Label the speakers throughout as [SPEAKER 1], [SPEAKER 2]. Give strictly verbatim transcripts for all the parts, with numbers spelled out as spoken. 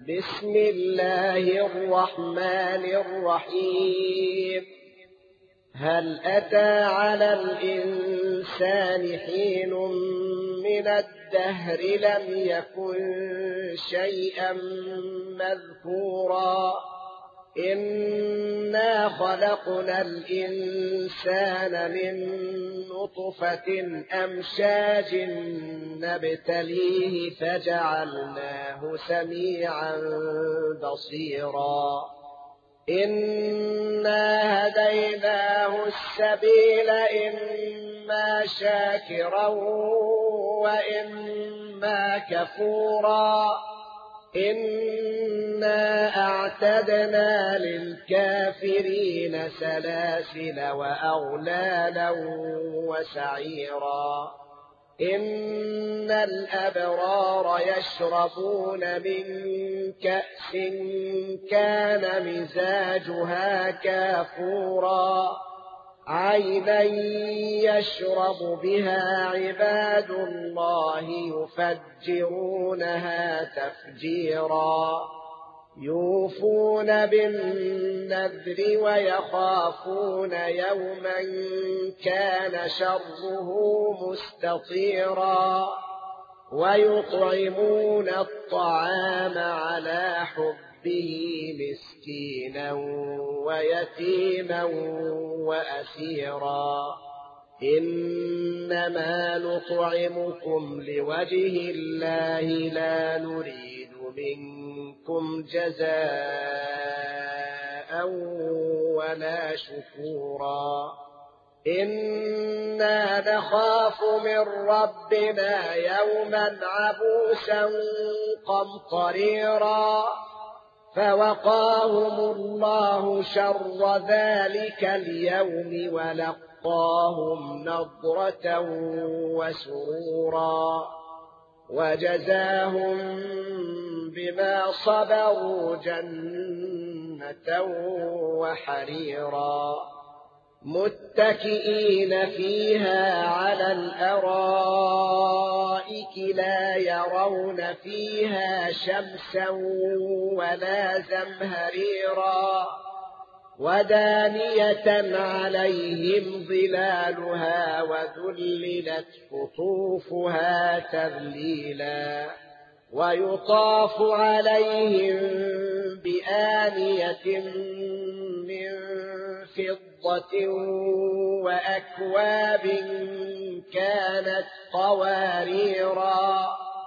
[SPEAKER 1] بسم الله الرحمن الرحيم. هل أتى على الإنسان حين من الدهر لم يكن شيئا مذكورا إنا خلقنا الإنسان من نطفة أمشاج نبتليه فجعلناه سميعا بصيرا إنا هديناه السبيل إما شاكرا وإما كفورا إنا أعتدنا للكافرين سلاسل وأغلالا وسعيرا إن الأبرار يشربون من كأس كان مزاجها كافورا عينا يشرب بها عباد الله يفجرونها تفجيرا يوفون بالنذر ويخافون يوما كان شره مستطيرا ويطعمون الطعام على حبه مسكينا ويتيما وأسيرا إنما نطعمكم لوجه الله لا نريد منكم جزاء ولا شكورا إنا نخاف من ربنا يوما عبوسا قمطريرا فوقاهم الله شر ذلك اليوم ولقاهم نضرة وسرورا وجزاهم بما صبروا جنة وحريرا متكئين فيها على الأرائك لا يرون فيها شمسا ولا زمهريرا ودانية عليهم ظلالها وذللت قطوفها تذليلا ويطاف عليهم بآنية من فضة وأكواب كانت قواريرا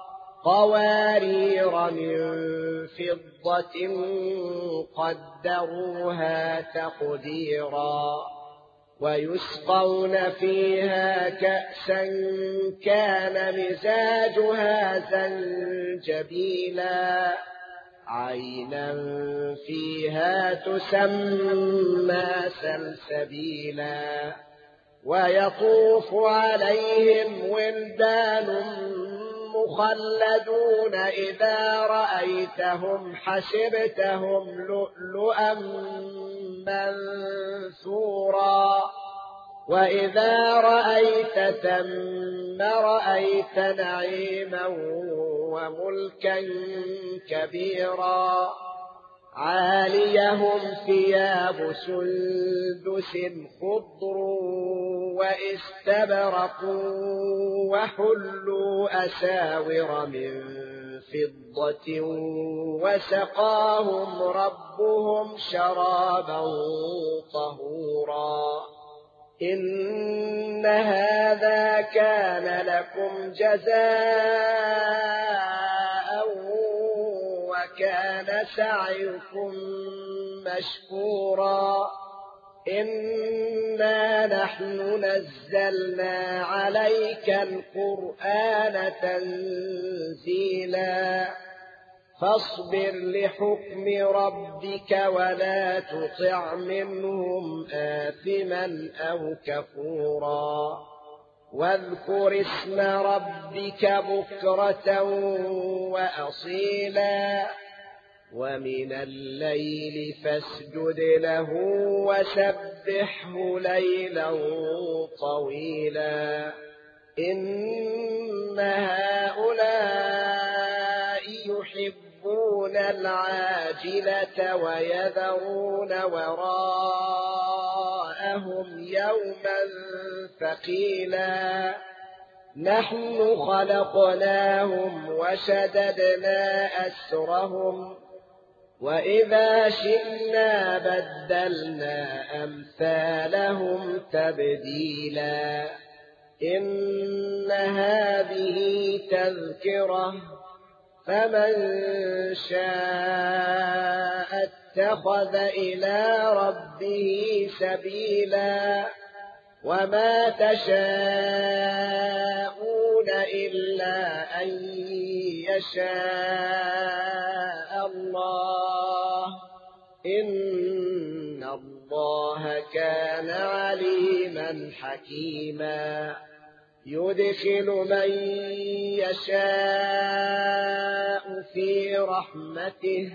[SPEAKER 1] قوارير من فضة قدروها تقديرا ويسقون فيها كأسا كان مزاجها زنجبيلا عينا فيها تسمى سلسبيلا ويطوف عليهم ولدان مخلدون إذا رأيتهم حسبتهم لؤلؤا منثورا وإذا رأيت ثم رأيت نعيما وملكا كبيرا عاليهم ثياب سندس خضر واستبرق وحلوا أساور من فضة وسقاهم ربهم شرابا طهورا إن هذا كان لكم جزاء وكان سعيكم مشكورا إنا نحن نزلنا عليك القرآن تنزيلا فاصبر لحكم ربك ولا تطع منهم آثما أو كفورا واذكر اسم ربك بكرة وأصيلا ومن الليل فاسجد له وسبحه ليلا طويلا إن هؤلاء يحبون العاجلة ويذرون وراءهم يوما ثقيلا نحن خلقناهم وشددنا أسرهم وإذا شئنا بدلنا أمثالهم تبديلا إن هذه تذكرة فمن شاء اتخذ إلى ربه سبيلا وما تشاءون إلا أن يشاء الله إن الله كان عليما حكيما يدخل من يشاء في رحمته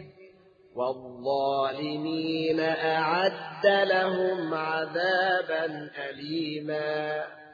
[SPEAKER 1] والظالمين أعد لهم عذابا أليما